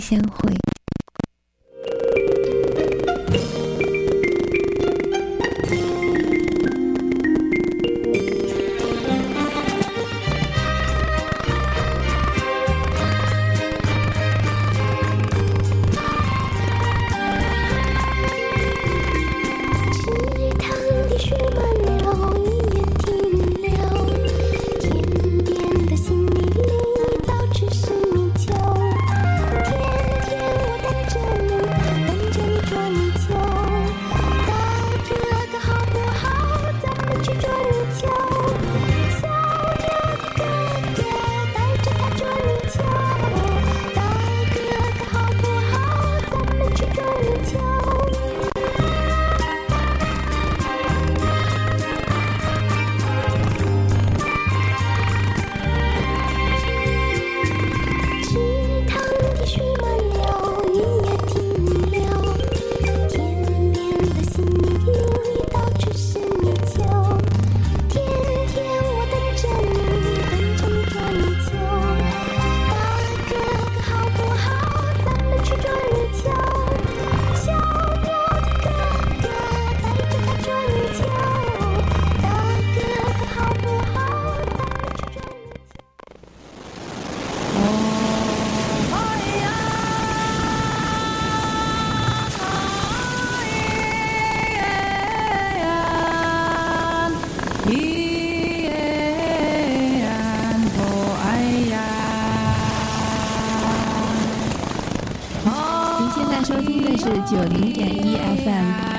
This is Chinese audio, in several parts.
相会。90.1 FM。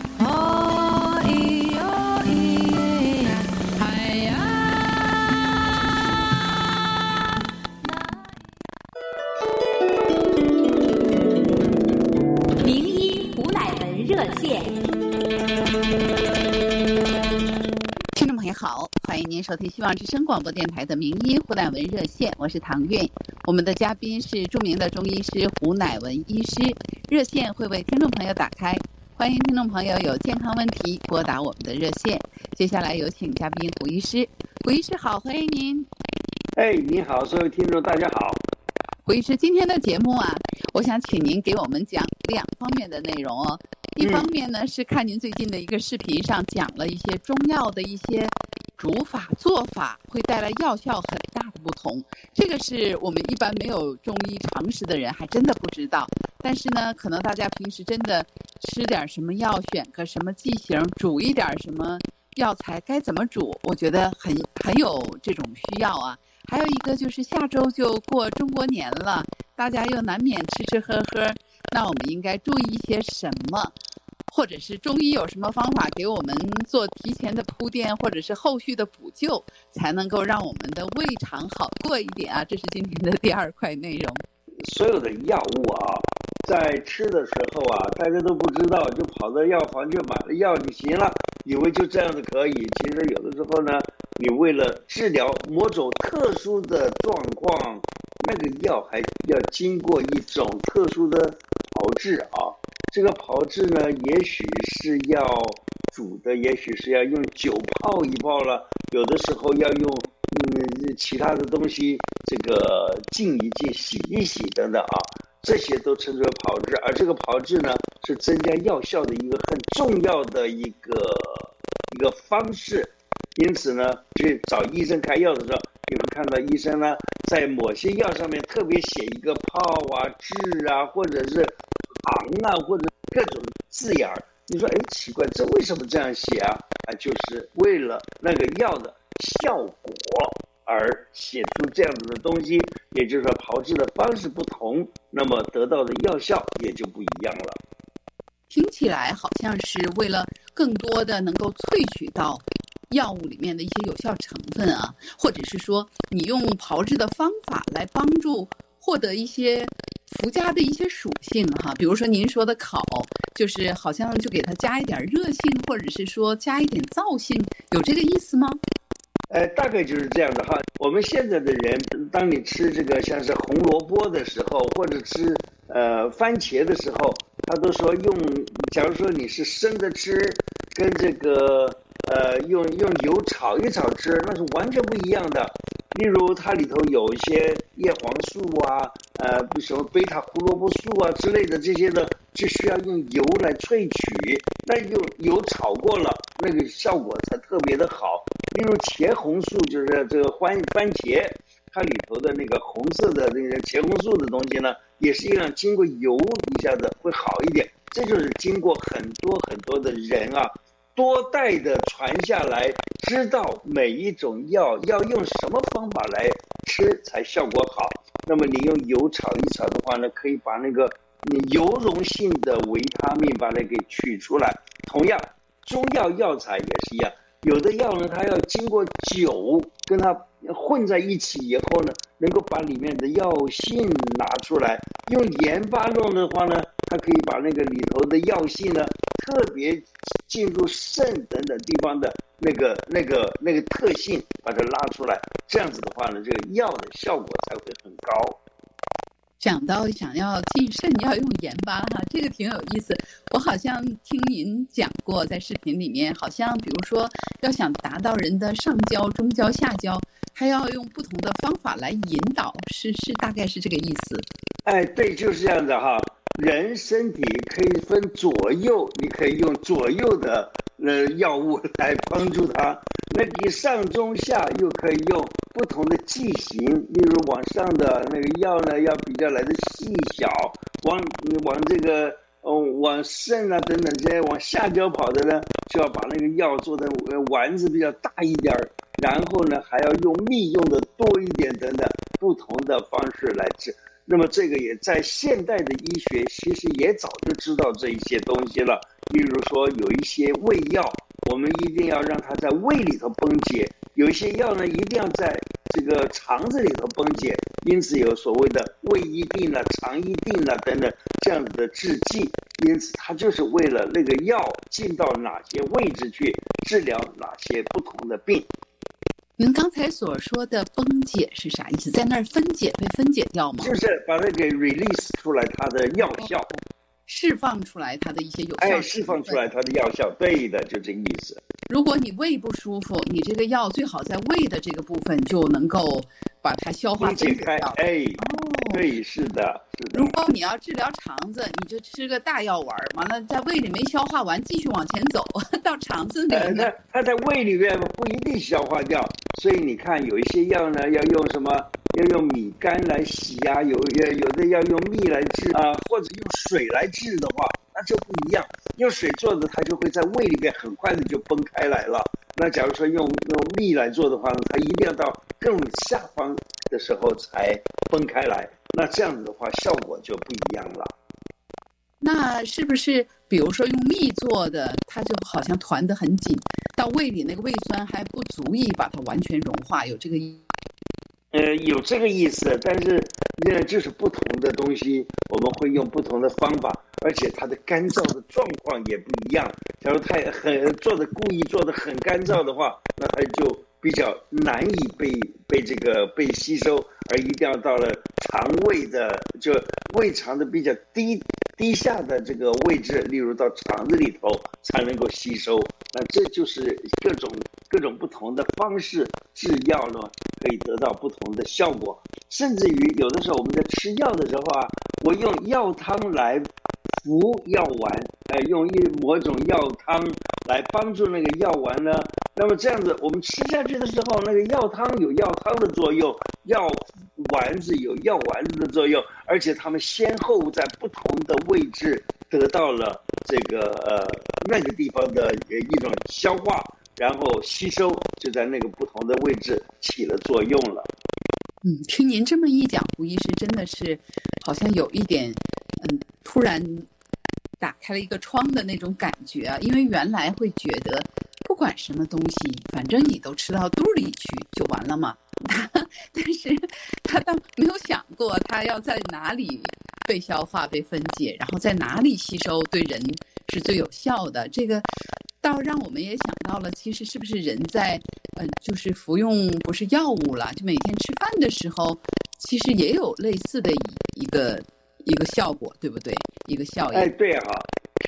名医胡乃文热线。 听众朋友好，欢迎您收听希望之声广播电台的名医胡乃文热线，我是唐韵。我们的嘉宾是著名的中医师胡乃文医师，热线会为听众朋友打开，欢迎听众朋友有健康问题拨打我们的热线。接下来有请嘉宾胡医师。胡医师好，欢迎您。 你好，所有听众大家好。 胡医师，今天的节目啊，我想请您给我们讲两方面的内容哦。一方面呢，是看您最近的一个视频上讲了一些中药的一些煮法做法会带来药效很大的不同，这个是我们一般没有中医常识的人还真的不知道。但是呢，可能大家平时真的吃点什么药，选个什么剂型，煮一点什么药材该怎么煮，我觉得很有这种需要啊。还有一个就是下周就过中国年了，大家又难免吃吃喝喝，那我们应该注意一些什么？或者是中医有什么方法给我们做提前的铺垫，或者是后续的补救，才能够让我们的胃肠好过一点啊？这是今天的第二块内容。 所有的药物啊，在吃的时候啊，大家都不知道，就跑到药房去买了药就行了，以为就这样子可以。其实有的时候呢，你为了治疗某种特殊的状况，那个药还要经过一种特殊的炮制啊。这个炮制呢，也许是要煮的，也许是要用酒泡一泡了，有的时候要用其他的东西这个浸一浸洗一洗等等啊，这些都称之为炮制。而这个炮制呢，是增加药效的一个很重要的一个方式。因此呢，去找医生开药的时候，你们看到医生呢在某些药上面特别写一个泡啊、制啊，或者是糖啊，或者各种字眼儿。你说奇怪，这为什么这样写啊？就是为了那个药的效果而写出这样子的东西，也就是说炮制的方式不同，那么得到的药效也就不一样了。 听起来好像是为了更多的能够萃取到药物里面的一些有效成分啊，或者是说你用炮制的方法来帮助获得一些附加的一些属性哈，比如说您说的烤，就是好像就给它加一点热性，或者是说加一点燥性，有这个意思吗？ 大概就是这样的哈。我们现在的人，当你吃这个像是红萝卜的时候，或者吃番茄的时候，他都说假如说你是生的吃，跟这个用油炒一炒吃，那是完全不一样的。 例如它里头有一些叶黄素啊，什么贝塔胡萝卜素啊之类的这些的，就需要用油来萃取，那油炒过了，那个效果才特别的好。例如茄红素，就是这个番茄，它里头的那个红色的那个茄红素的东西呢，也是一样经过油一下子会好一点。这就是经过很多的人啊，多代的传下来，知道每一种药要用什么方法来吃才效果好。那么你用油炒一炒的话呢，可以把那个油溶性的维他命把它给取出来。同样，中药药材也是一样，有的药呢，它要经过酒跟它混在一起以后呢，能够把里面的药性拿出来。用盐巴弄的话呢，它可以把那个里头的药性呢，特别进入肾等等地方的那个特性，把它拉出来。这样子的话呢，这个药的效果才会很高。 讲到想要进肾要用盐巴哈，这个挺有意思。我好像听您讲过，在视频里面，好像比如说要想达到人的上焦、中焦、下焦，还要用不同的方法来引导，是大概是这个意思。 哎，对，就是这样的哈。人身体可以分左右，你可以用左右的药物来帮助他。那你上中下又可以用不同的剂型，例如往上的那个药呢，要比较来的细小，往这个往肾啊等等这些往下焦跑的呢，就要把那个药做的丸子比较大一点，然后呢还要用蜜用的多一点等等不同的方式来治。那么这个也在现代的医学其实也早就知道这一些东西了。例如说有一些胃药，我们一定要让它在胃里头崩解，有一些药呢一定要在这个肠子里头崩解，因此有所谓的胃医定了、肠医定了等等这样子的制剂。因此它就是为了那个药进到哪些位置去治疗哪些不同的病。 您刚才所说的崩解是啥意思？在那儿被分解掉吗？ 就是把它给 release 出来它的药效， 释放出来它的一些有效， 释放出来它的药效，对的，就这个意思。 如果你胃不舒服，你这个药最好在胃的这个部分就能够把它消化解开。对，是的。 如果你要治疗肠子，你就吃个大药丸，完了在胃里没消化完，继续往前走到肠子里面。 它在胃里面不一定消化掉，所以你看有一些药呢，要用什么？要用米干来洗啊，有的要用蜜来治啊，或者用水来治的话，那就不一样。用水做的，它就会在胃里面很快的就崩开来了。那假如说用蜜来做的话呢，它一定要到更下方的时候才崩开来。那这样子的话，效果就不一样了。 那是不是比如说用蜜做的，它就好像团得很紧，到胃里那个胃酸还不足以把它完全融化，有这个意思？ 有这个意思，但是就是不同的东西，我们会用不同的方法，而且它的干燥的状况也不一样。假如它故意做的很干燥的话，那它就比较难以被吸收，而一定要到了肠胃的就胃肠的比较低下的这个位置，例如到肠子里头才能够吸收。那这就是各种不同的方式制药呢，可以得到不同的效果。甚至于有的时候我们在吃药的时候啊，我用药汤来服药丸，用某种药汤来帮助那个药丸呢。那么这样子，我们吃下去的时候，那个药汤有药汤的作用，药丸子有药丸子的作用，而且它们先后在不同的位置得到了这个那个地方的一种消化，然后吸收，就在那个不同的位置起了作用了。 听您这么一讲，胡医师真的是好像有一点突然打开了一个窗的那种感觉啊！因为原来会觉得不管什么东西，反正你都吃到肚里去就完了嘛。但是他倒没有想过，他要在哪里被消化、被分解，然后在哪里吸收，对人是最有效的。这个倒让我们也想到了，其实是不是人在就是服用不是药物了，就每天吃饭的时候，其实也有类似的一个效果，对不对？一个效应。 对哈，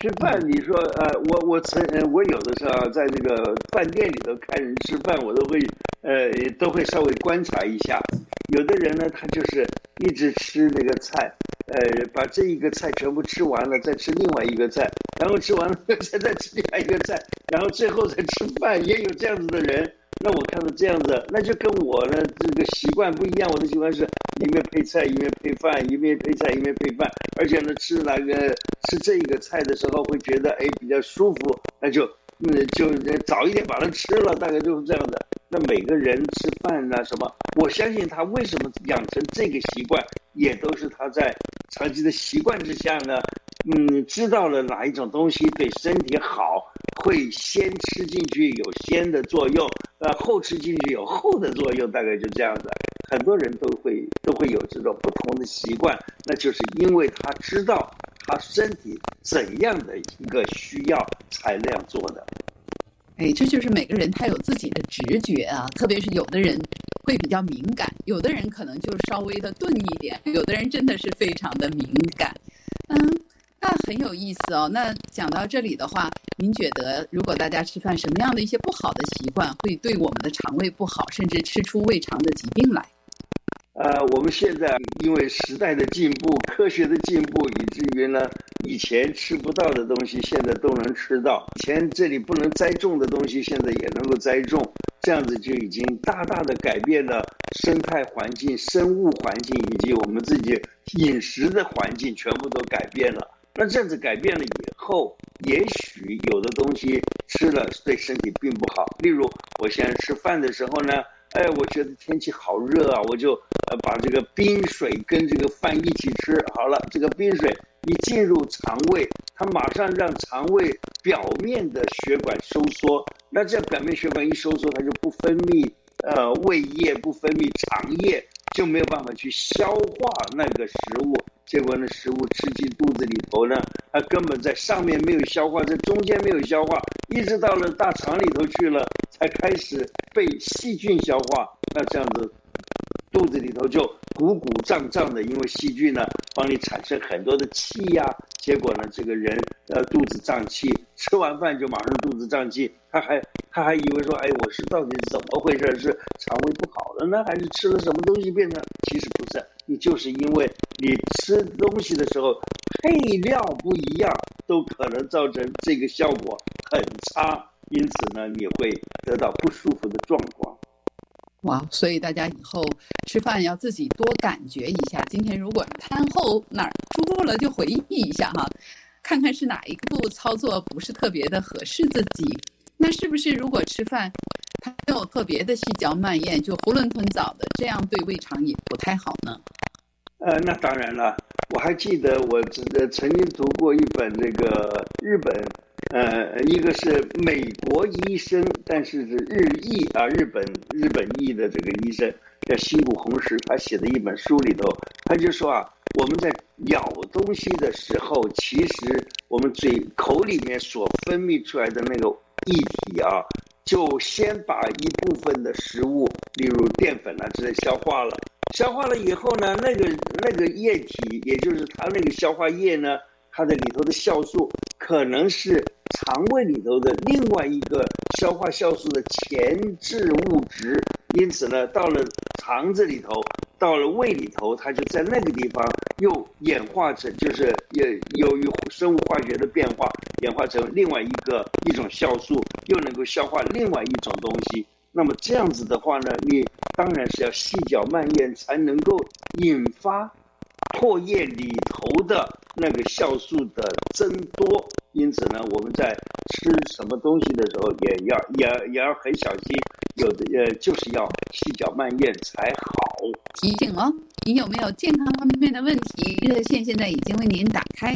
吃饭，你说我有的时候在这个饭店里头看人吃饭，我都会稍微观察一下。有的人呢，他就是一直吃那个菜，把这一个菜全部吃完了，再吃另外一个菜，然后吃完了再吃另外一个菜，然后最后再吃饭，也有这样子的人。那我看到这样子，那就跟我的这个习惯不一样。我的习惯是一面配菜一面配饭，一面配菜一面配饭，而且呢吃这个菜的时候会觉得比较舒服，那就早一点把它吃了，大概就是这样的。那每个人吃饭啊什么，我相信他为什么养成这个习惯，也都是他在长期的习惯之下呢，知道了哪一种东西对身体好，会先吃进去有先的作用，后吃进去有后的作用，大概就这样的。很多人都会有这种不同的习惯，那就是因为他知道他身体怎样的一个需要才那样做的。 这就是每个人他有自己的直觉啊，特别是有的人会比较敏感，有的人可能就稍微的钝一点，有的人真的是非常的敏感。那很有意思哦。那讲到这里的话，您觉得如果大家吃饭什么样的一些不好的习惯会对我们的肠胃不好，甚至吃出胃肠的疾病来？ 我们现在因为时代的进步，科学的进步，以至于呢，以前吃不到的东西现在都能吃到，以前这里不能栽种的东西现在也能够栽种，这样子就已经大大的改变了生态环境、生物环境以及我们自己饮食的环境，全部都改变了。那这样子改变了以后，也许有的东西吃了对身体并不好。例如我现在吃饭的时候呢，我觉得天气好热啊，我就把这个冰水跟这个饭一起吃好了。这个冰水一进入肠胃，它马上让肠胃表面的血管收缩，那这表面血管一收缩，它就不分泌胃液，不分泌肠液，就没有办法去消化那个食物。结果呢，食物吃进肚子里头呢，它根本在上面没有消化，在中间没有消化，一直到了大肠里头去了，才开始被细菌消化。那这样子肚子里头就鼓鼓胀胀的，因为细菌呢帮你产生很多的气呀，结果呢这个人肚子胀气，吃完饭就马上肚子胀气，他还以为说我是到底是怎么回事，是肠胃不好了呢，还是吃了什么东西变成？其实不是，你就是因为你吃东西的时候配料不一样，都可能造成这个效果很差，因此呢你会得到不舒服的状况。 哇，所以大家以后吃饭要自己多感觉一下。今天如果餐后哪儿出入了，就回忆一下哈，看看是哪一步操作不是特别的合适自己。那是不是如果吃饭它没有特别的细嚼慢咽，就囫囵吞枣的，这样对胃肠也不太好呢？ 那当然了，我还记得我曾经读过一本这个日本，一个是美国医生，但是是日本裔的这个医生叫新谷弘实，他写的一本书里头，他就说我们在咬东西的时候，其实我们口里面所分泌出来的那个液体就先把一部分的食物，例如淀粉之类消化了。消化了以后呢，那个液体，也就是它那个消化液呢，它的里头的酵素可能是肠胃里头的另外一个消化酵素的前置物质，因此呢，到了肠子里头，到了胃里头，它就在那个地方又演化成，就是也由于生物化学的变化，演化成另外一种酵素，又能够消化另外一种东西。那么这样子的话呢，你当然是要细嚼慢咽，才能够引发唾液里头的那个酵素的增多。因此呢，我们在吃什么东西的时候也要很小心，有的就是要细嚼慢咽才好。 提醒哦，你有没有健康方面的问题？热线现在已经为您打开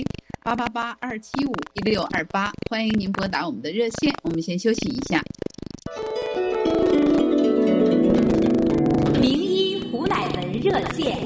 888-275-1628，欢迎您拨打我们的热线。我们先休息一下。 名医胡乃文热线。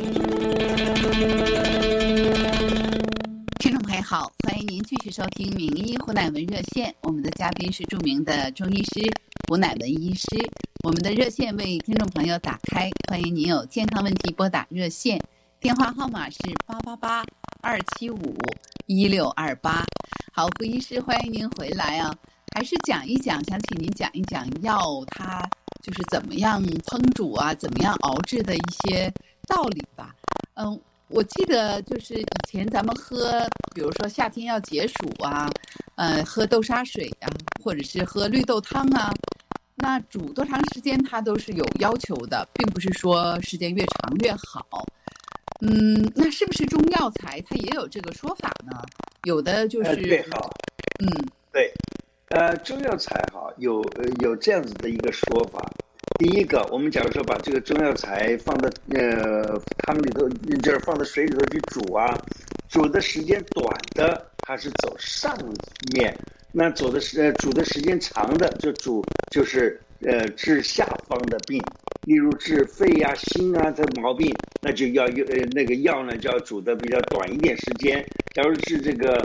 听众朋友好，欢迎您继续收听名医胡乃文热线，我们的嘉宾是著名的中医师胡乃文医师。我们的热线为听众朋友打开，欢迎您有健康问题拨打热线，电话号码是888-275-1628。 好，胡医师，欢迎您回来啊！还是讲一讲，想请您讲一讲药它就是怎么样烹煮啊，怎么样熬制的一些道理吧。我记得就是以前咱们喝，比如说夏天要解暑啊，喝豆沙水啊，或者是喝绿豆汤啊，那煮多长时间它都是有要求的，并不是说时间越长越好。那是不是中药材它也有这个说法呢？有的就是对，好，对，中药材哈有这样子的一个说法。第一个，我们假如说把这个中药材放到汤里头，就是放到水里头去煮啊，煮的时间短的它是走上面，那煮的时间长的就是治下方的病，例如治肺啊、心啊这毛病，那就要那个药呢就要煮的比较短一点时间。假如治这个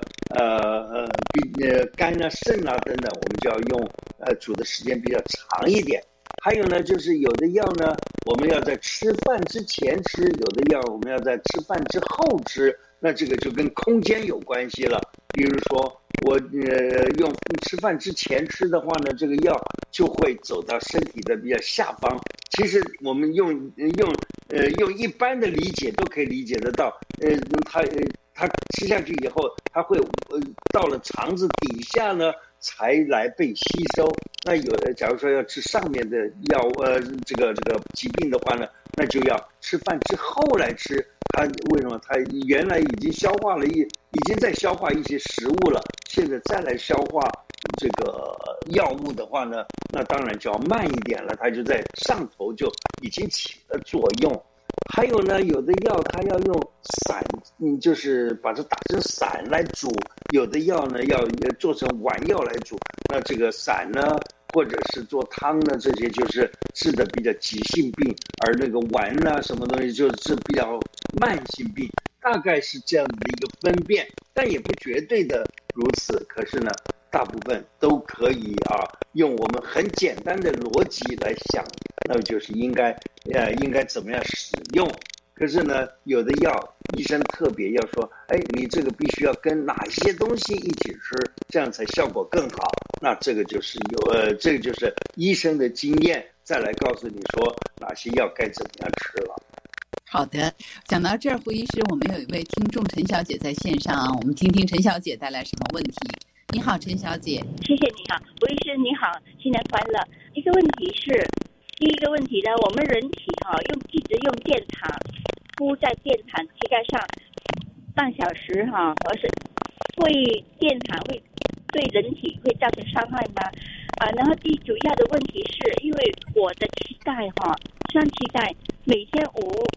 肝啊、肾啊等等，我们就要用煮的时间比较长一点。还有呢，就是有的药呢，我们要在吃饭之前吃，有的药我们要在吃饭之后吃，那这个就跟空间有关系了。比如说我用吃饭之前吃的话呢，这个药就会走到身体的比较下方。其实我们用一般的理解都可以理解得到，它吃下去以后，它会到了肠子底下呢才来被吸收。那假如说要吃上面的药这个疾病的话呢，那就要吃饭之后来吃。它为什么？它原来已经消化了已经在消化一些食物了，现在再来消化这个药物的话呢，那当然就要慢一点了，它就在上头就已经起了作用。还有呢，有的药它要用散，就是把它打成散来煮；有的药呢要做成丸药来煮。那这个散呢，或者是做汤呢，这些就是治的比较急性病，而那个丸呢，什么东西就是比较慢性病，大概是这样的一个分辨，但也不绝对的如此。可是呢，大部分都可以用我们很简单的逻辑来想，那就是应该怎么样使用。可是呢，有的药医生特别要说，你这个必须要跟哪些东西一起吃，这样才效果更好。那这个就是这个就是医生的经验，再来告诉你说哪些药该怎么样吃了。 好的，讲到这儿，胡医师，我们有一位听众陈小姐在线上啊，我们听听陈小姐带来什么问题。你好，陈小姐。 谢谢你好，胡医师你好，新年快乐。第一个问题呢，我们人体一直用电毯敷在电毯膝盖上半小时而是电毯会对人体会造成伤害吗？然后第主要的问题是因为我的膝盖双膝盖每天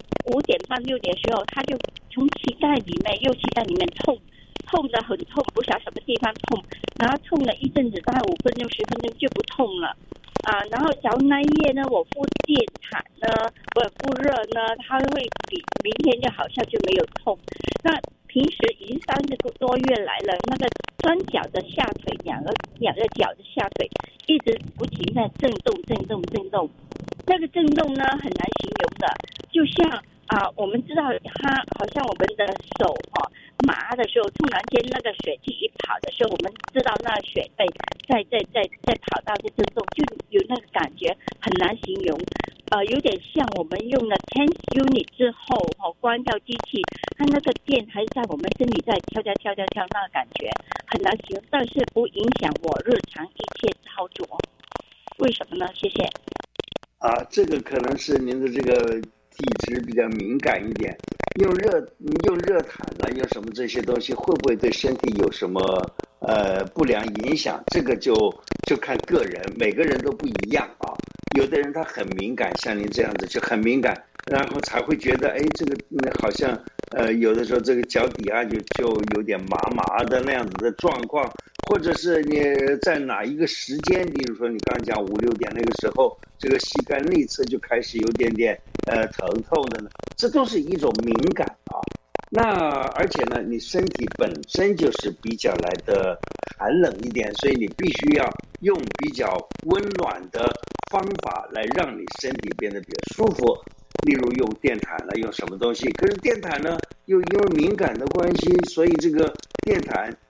5点半6点的时候，它就从右膝盖里面痛得很痛，不晓得什么地方痛，然后痛了一阵子，大概5分钟10分钟就不痛了。然后假如那一夜呢，我敷电毯呢，我敷热呢，它会比明天就好像就没有痛。那平时已经30个多月来了，那个双脚的下腿两个脚的下腿一直不停在震动，那个震动呢很难形容的，就像我们知道它好像我们的手麻的时候，突然间那个血气一跑的时候，我们知道那血在跑道在震动，就有那个感觉，很难形容。有点像我们用了10 unit 之后关掉机器，它那个电还是在我们身体在跳，那个感觉很难形容，但是不影响我日常一切操作。为什么呢？谢谢。 这个可能是您的这个体质比较敏感一点，用热毯啊，用什么这些东西会不会对身体有什么不良影响？这个就看个人，每个人都不一样啊。有的人他很敏感，像您这样子就很敏感，然后才会觉得这个好像有的时候这个脚底就有点麻麻的那样子的状况，或者是你在哪一个时间，比如说你刚刚讲5、6点那个时候，这个膝盖内侧就开始有点疼痛的呢，这都是一种敏感啊。那而且呢，你身体本身就是比较来的寒冷一点，所以你必须要用比较温暖的方法来让你身体变得比较舒服。例如用电毯了，用什么东西？可是电毯呢，又因为敏感的关系，所以这个电毯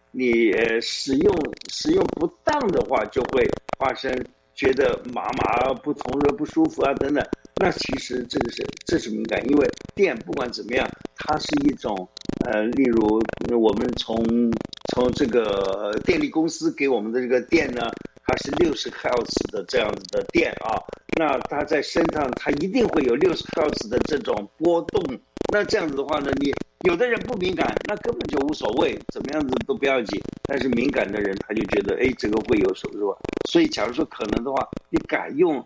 你使用不当的话，就会发生觉得麻不从热不舒服啊等等。那其实这是敏感，因为电不管怎么样，它是一种例如我们从这个电力公司给我们的这个电呢，它是60赫兹的这样子的电啊，那它在身上它一定会有60赫兹的这种波动。那这样子的话呢，你有的人不敏感，那根本就无所谓，怎么样子都不要紧。但是敏感的人他就觉得，这个会有手是吧？所以假如说可能的话，你改用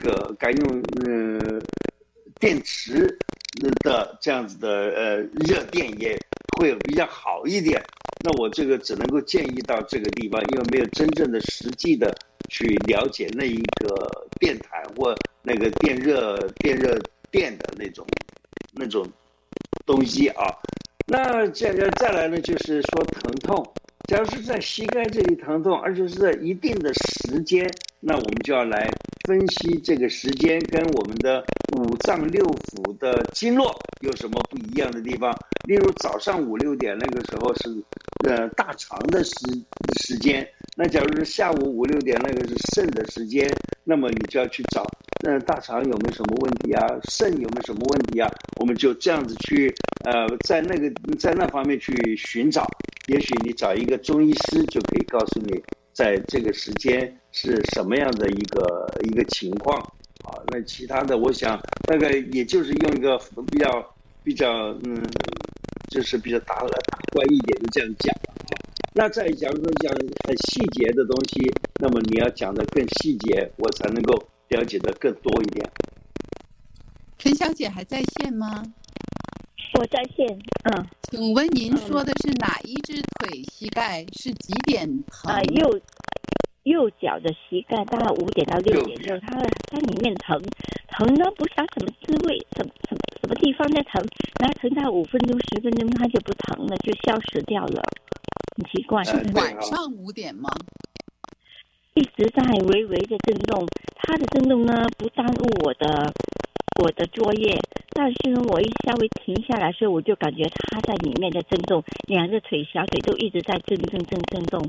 电池的这样子的热电也会比较好一点。那我这个只能够建议到这个地方，因为没有真正的实际的去了解那一个电毯或那个电热电的那种东西啊。那再来呢，就是说疼痛。假如是在膝盖这里疼痛，而且是在一定的时间，那我们就要来分析这个时间跟我们的五脏六腑的经络有什么不一样的地方。例如早上5、6点那个时候是大肠的时间，那假如是下午5、6点那个是肾的时间，那么你就要去找大肠有没有什么问题啊，肾有没有什么问题啊，我们就这样子去在那方面去寻找。也许你找一个中医师就可以告诉你在这个时间是什么样的一个情况啊。那其他的我想大概也就是用一个比较就是比较大观一点的这样讲。那再假如说讲很细节的东西，那么你要讲的更细节，我才能够了解的更多一点。 陈小姐还在线吗？ 我在线。 请问您说的是哪一只腿膝盖是几点疼？ 右脚的膝盖大概5点到6点之后，它在里面疼到不知道什么滋味，什么地方在疼，然后疼到5分钟10分钟它就不疼了，就消失掉了，很奇怪。 是晚上5点吗？ 一直在微微的震动，它的震动呢不耽误我的作业，但是呢我一稍微停下来的时候，我就感觉它在里面在震动，小腿都一直在震动。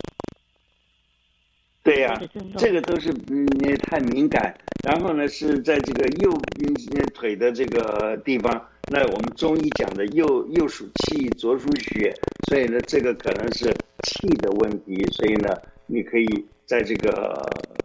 对呀，这个都是太敏感。然后呢是在这个右腿的这个地方，那我们中医讲的右属气，左属血，所以呢这个可能是气的问题。所以呢你可以在这个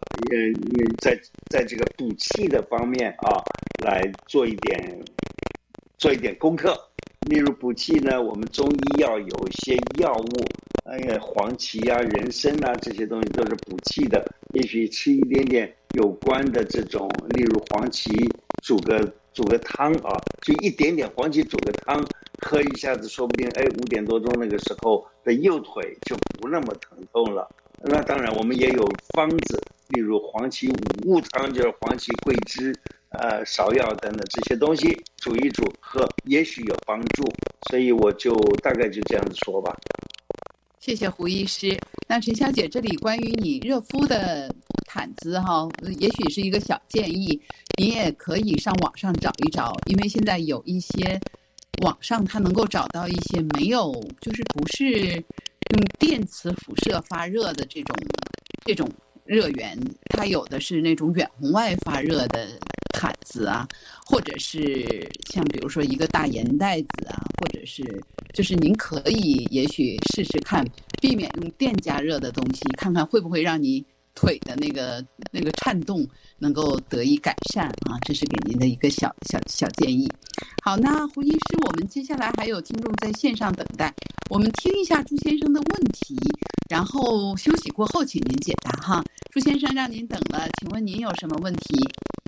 在这个补气的方面啊，来做一点功课。例如补气呢，我们中医要有一些药物，黄芪啊、人参啊这些东西都是补气的。也许吃一点点有关的这种，例如黄芪煮个汤啊，就一点点黄芪煮个汤，喝一下子，说不定5点多钟那个时候的右腿就不那么疼痛了。那当然我们也有方子，例如黄芪五物汤，就是黄芪、桂枝、芍药等等这些东西煮一煮喝，也许有帮助。所以我就大概就这样子说吧。 谢谢胡医师。那陈小姐，这里关于你热敷的毯子也许是一个小建议，你也可以上网上找一找，因为现在有一些网上它能够找到一些没有，就是不是用电磁辐射发热的这种热源，它有的是那种远红外发热的毯子啊，或者是像比如说一个大盐袋子啊，或者是就是您可以也许试试看，避免用电加热的东西，看看会不会让你腿的那个颤动能够得以改善啊，这是给您的一个小建议。好，那胡医师，我们接下来还有听众在线上等待，我们听一下朱先生的问题，然后休息过后请您解答哈。朱先生让您等了，请问您有什么问题？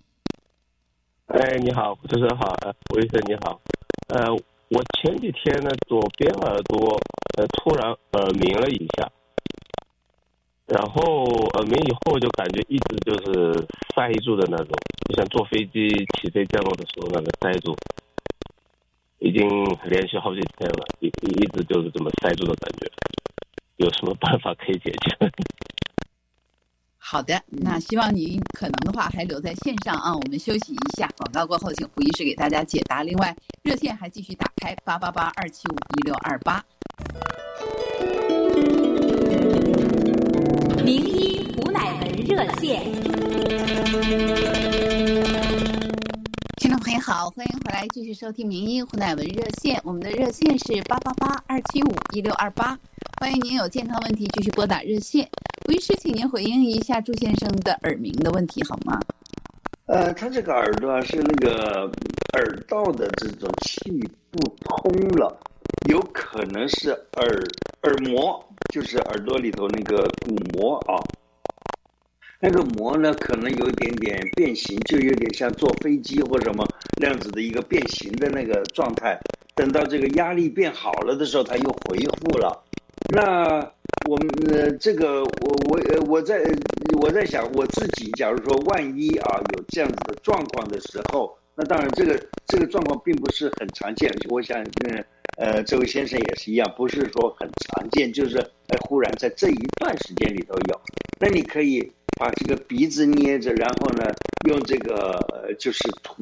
你好，主持人好，胡医生你好。我前几天呢，左边耳朵突然耳鸣了一下，然后耳鸣以后就感觉一直就是塞住的那种，就像坐飞机起飞降落的时候那个塞住，已经连续好几天了，一直就是这么塞住的感觉，有什么办法可以解决？ 好的，那希望您可能的话还留在线上啊，我们休息一下，广告过后请胡医师给大家解答。另外热线还继续打开888-275-1628。 热线。 听众朋友好，欢迎回来继续收听名医胡乃文热线，我们的热线是888-275-1628，欢迎您有健康问题继续拨打热线。吴医师，请您回应一下朱先生的耳鸣的问题好吗？ 他这个耳朵啊是那个耳道的这种气不通了，有可能是耳膜，就是耳朵里头那个鼓膜啊，那个膜呢可能有一点点变形，就有点像坐飞机或什么那样子的一个变形的那个状态。等到这个压力变好了的时候，它又恢复了。那我们这个我在想我自己，假如说万一啊有这样子的状况的时候，那当然这个状况并不是很常见。我想这位先生也是一样，不是说很常见，就是忽然在这一段时间里头有。那你可以把这个鼻子捏着，然后呢用这个就是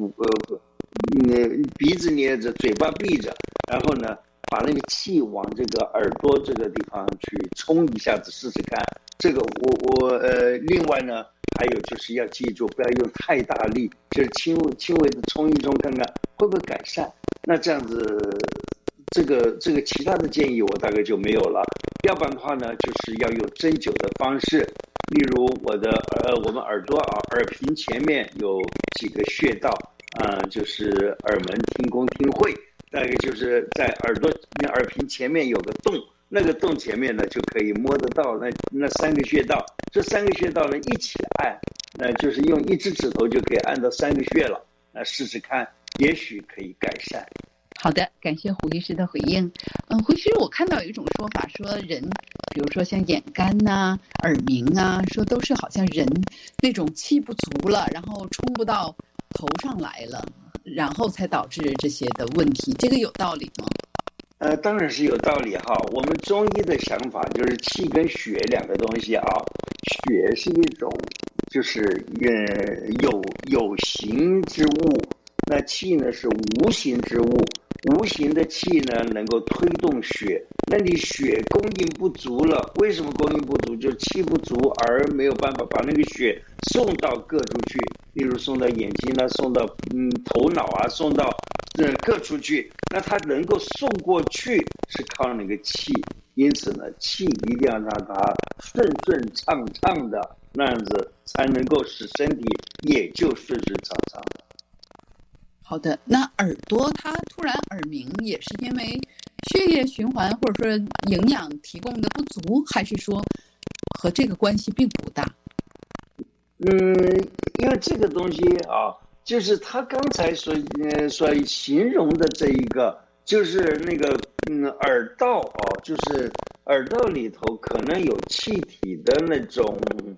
鼻子捏着，嘴巴闭着，然后呢把那个气往这个耳朵这个地方去冲一下子试试看。这个另外呢还有就是要记住，不要用太大力，就是轻微的冲一冲看看会不会改善。那这样子这个其他的建议我大概就没有了。要不然的话呢就是要用针灸的方式，例如我们耳朵啊耳屏前面有几个穴道就是耳门、听宫、听会，大概就是在耳屏前面有个洞，那个洞前面呢就可以摸得到那3个穴道。这3个穴道呢一起按，就是用1只指头就可以按到3个穴了。试试看，也许可以改善。 好的，感谢胡医师的回应。胡医师，我看到有一种说法，说人，比如说像眼干呐、耳鸣啊，说都是好像人那种气不足了，然后冲不到头上来了，然后才导致这些的问题，这个有道理吗？ 当然是有道理哈。我们中医的想法就是气跟血两个东西啊，血是一种就是有形之物，那气呢是无形之物。无形的气呢能够推动血，那你血供应不足了，为什么供应不足？就是气不足而没有办法把那个血送到各处去，例如送到眼睛啊，送到头脑啊，送到各处去。那它能够送过去是靠那个气，因此呢气一定要让它顺畅的，那样子才能够使身体也就顺畅的。 好的，那耳朵它突然耳鸣也是因为血液循环或者说营养提供的不足，还是说和这个关系并不大？ 因为这个东西啊，就是他刚才所形容的这一个，就是那个耳道啊，就是耳道里头可能有气体的那种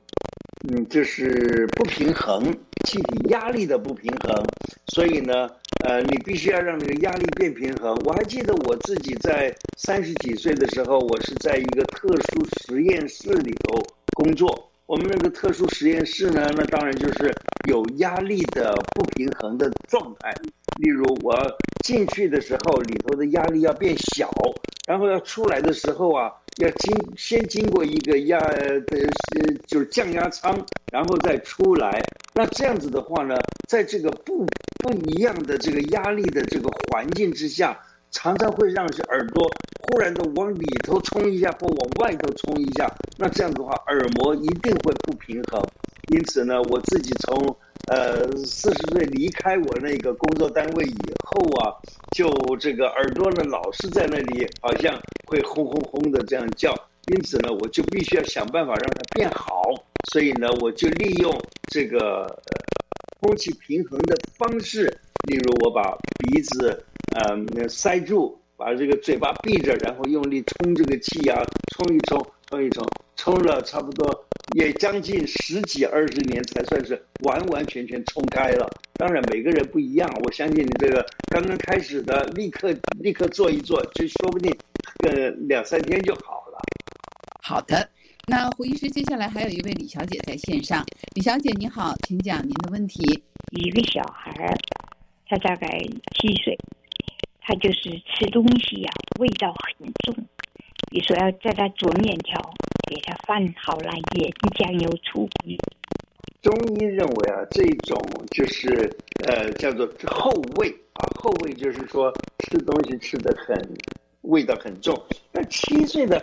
就是不平衡，气体压力的不平衡，所以呢你必须要让那个压力变平衡。我还记得我自己在30几岁的时候，我是在一个特殊实验室里头工作。我们那个特殊实验室呢，那当然就是有压力的不平衡的状态。例如我进去的时候，里头的压力要变小，然后要出来的时候啊，要先经过一个就是降压舱，然后再出来。那这样子的话呢，在这个不一样的这个压力的这个环境之下，常常会让耳朵忽然的往里头冲一下或往外头冲一下，那这样的话耳膜一定会不平衡。因此呢，我自己从40岁离开我那个工作单位以后啊，就这个耳朵呢老是在那里好像会轰轰轰的这样叫，因此呢我就必须要想办法让它变好。所以呢我就利用这个空气平衡的方式，例如我把鼻子塞住，把这个嘴巴闭着，然后用力冲这个气啊，冲一冲，冲了差不多也将近10几20年才算是完完全全冲开了。当然每个人不一样，我相信你这个刚刚开始的立刻做一做，就说不定2-3天就好了。 好的，那胡医师接下来还有一位李小姐在线上。李小姐你好，请讲您的问题。 一个小孩，他大概7岁，他就是吃东西呀，味道很重。比如说要在他做面条，给他放好了盐、酱油、醋， 中医认为啊，这种就是叫做后味啊，后味就是说吃东西吃得很味道很重。那7岁的